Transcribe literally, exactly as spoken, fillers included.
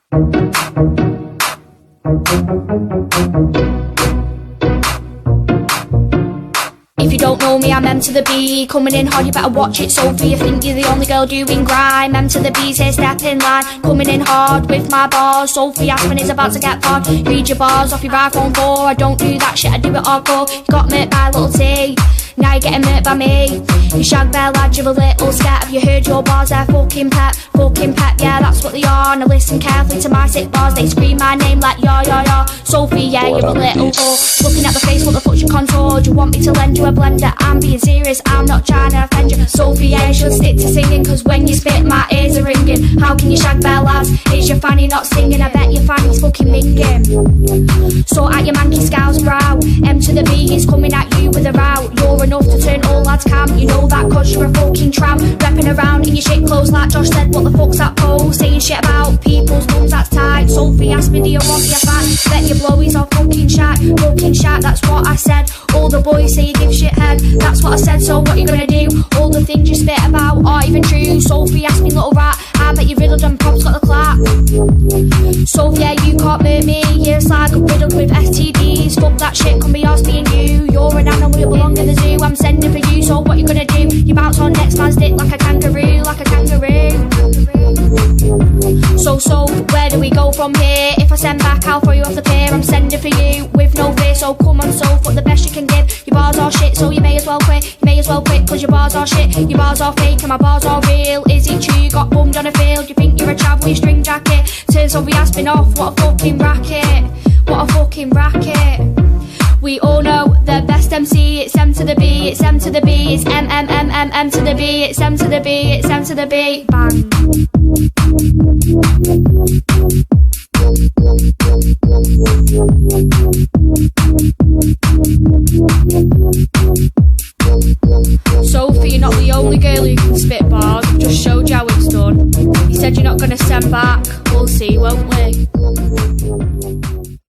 If you don't know me, I'm M to the B. Coming in hard, you better watch it, Sophie. You think you're the only girl doing grime. M to the B's here, step in line. Coming in hard with my bars. Sophie Aspen is about to get hard. Read your bars off your iPhone four. I don't do that shit, I do it hardcore. You got murked by little T, now you're getting murked by me. You shag bear lad, you're a little scat. Have you heard your bars? They're fucking pep, fucking pep, yeah, that's what they are. Now listen carefully to my sick bars. They scream my name like ya, ya, ya. Sophie, yeah, you're a little whore. Looking at my face, what the fuck's your contour? Do you want me to lend you a blender? I'm being serious, I'm not trying to offend you. Sophie, yeah, you should stick to singing, cause when you spit, my ears are ringing. How can you shag bear lads? Is your fanny not singing? I bet your fanny's fucking minging. So at your manky scowl's brow, M to the B is coming at you with a row. You're enough to turn all lads cam. You know that cause you're a fucking tramp. Repping around in your shit clothes like Josh said. What the fuck's that pose? Saying shit about people's mums, that's tight. Sophie asked me, do you want your fat? Bet your blowies are fucking shat, fucking shat, that's what I said. All the boys say you give shit head, that's what I said, so what you gonna do? All the things you spit about aren't even true. Sophie asked me, little rat, I bet you riddled and Pop's got the clap. Sophie, yeah, you can't murk me. You're like riddled with S T Ds. Fuck that shit, can be ours, me and you. You're an animal, you belong in the zoo. I'm sending for you, so what you gonna do? You bounce on next man's dick like a kangaroo, like a kangaroo. So, so, where do we go from here? If I send back, I'll throw you off the pier. I'm sending for you with no fear, so come on, Soph, what the best you can give. Your bars are shit, so you may as well quit. You may as well quit, cause your bars are shit. Your bars are fake and my bars are real. Is it true you got bummed on a field? You think you're a chav with your string jacket? Turns Sophie Aspen off, what a fucking racket. What a fucking racket. We all know the best M C, it's M to the B, it's M to the B, it's M, M, M, M, M to the B, it's M to the B, it's M to the B, bang. Sophie, you're not the only girl who can spit bars, I've just showed you how it's done. You said you're not going to send back, we'll see, won't we?